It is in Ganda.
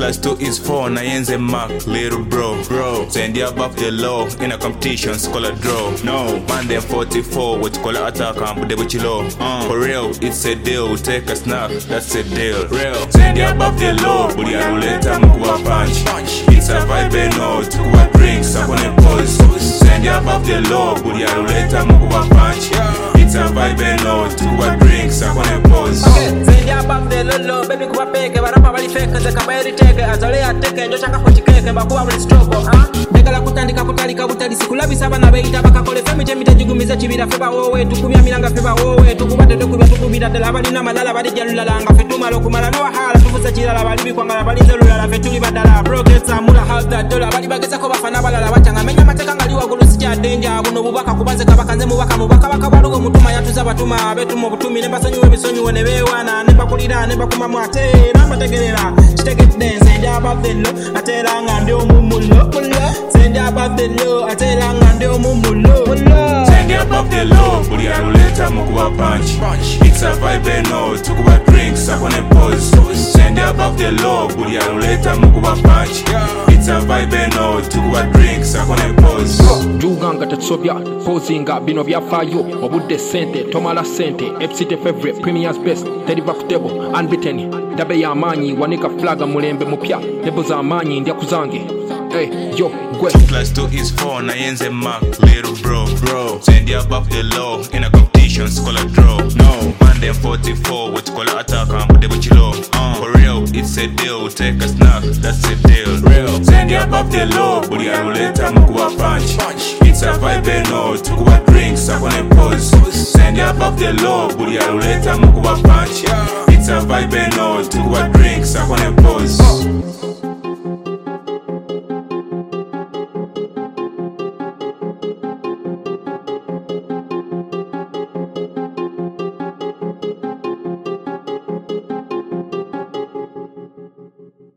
plus 2 is 4 na yenze mark little bro send you above the law in a competition scholar draw no man them 44 with scholar attack and put the low for real it's a deal take a snack that's a deal real send you above the law but you later mkuwa punch it's a vibe no tukuwa drinks akone pause send you above the law but you later mkuwa punch it's a vibe no tukuwa drinks akone pause send you above the law baby kuwa peke barapa bali fake nze kabairi teke azole ateke njo chaka ko chikeke bakuwa wale struggle ndegala kutandika kutalika butali sikulabisa bana beita bakakole femi je mitajigumiza chibira feba wowe tukumya milanga feba wowe tukubate tukubya tukubira dala bali na malala bali jalulala fetuma lokumala no wahala tufuza chilala bali bikwangala bali zelulala fetuli badala progress amula how that dollar bali bageza ko bafana balala batanga menya mateka ngali wagulu sija danger buno bubaka kubanze kabakanze mubaka balugo mutuma yatuza batuma betu mu butumi ne basonyi webisonyi wone bewana ne bakulira ne bakuma mwate namba tegerera chiteke dance and above the low atela ngande omumulo send above the low atela ngande omumulo send above the low buli aluleta mukuwa punch it's a vibe no tukuwa drinks akone pause send above the low buli aluleta mukuwa punch it's a vibe no tukuwa drinks akone pause juganga tetsobya pozinga bino byafayo obudde sente tomala sente epsite favorite premier's best teriva kutebo unbeaten dabe ya amanyi wanika flaga mulembe mupya nebo za amanyi ndya kuzange hey yo gwe plus 2 is 4 na yenze mark little bro send you above the law in a competition scholar draw no man them 44 with scholar attack and put the low for real it's a deal take a snack that's a deal real send you above the law but you later mkuwa punch it's a vibe no tukuwa drinks akone pause send you above the law but you later mkuwa punch it's a vibe no tukuwa drinks akone pause